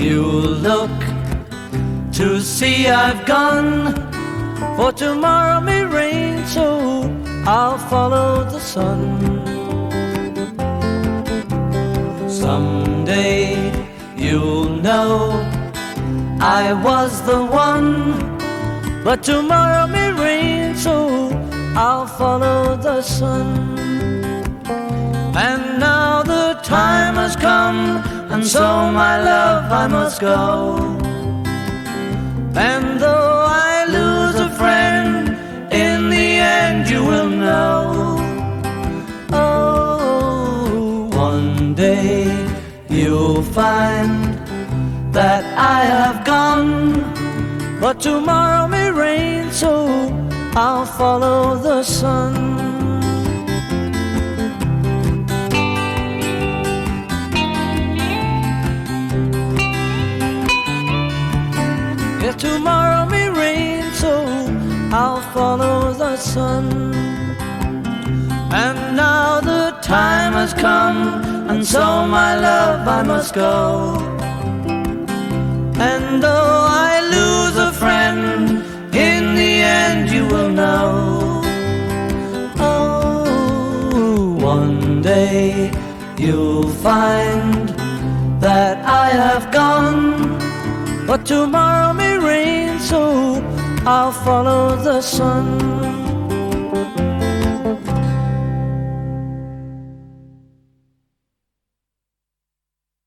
you look to see I've gone, for tomorrow may rain, so I'll follow the sun. Someday you'll know I was the one, but tomorrow may rain, so I'll follow the sun. And now the time has come, and so my love I must go. And though I lose a friend, in the end you will know. Oh, one day you'll find that I have gone, but tomorrow may rain, so I'll follow the sun. Yes, tomorrow may rain, so I'll follow the sun. And now the time has come, and so my love I must go. And though I lose a friend, in the end you will know. Oh, one day you'll find that I have gone, but tomorrow may rain, so I'll follow the sun.